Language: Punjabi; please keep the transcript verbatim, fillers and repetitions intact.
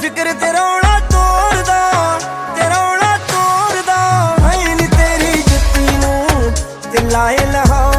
ਫਿਕਰ ਤੇ ਰੌਲਾ ਤੋੜਦਾ, ਤੇ ਰੌਲਾ ਤੋੜਦਾ ਹੈ ਨੀ ਤੇਰੀ ਜੁੱਤੀ ਨੂੰ ਤੇ ਲਾਏ ਲਹਾ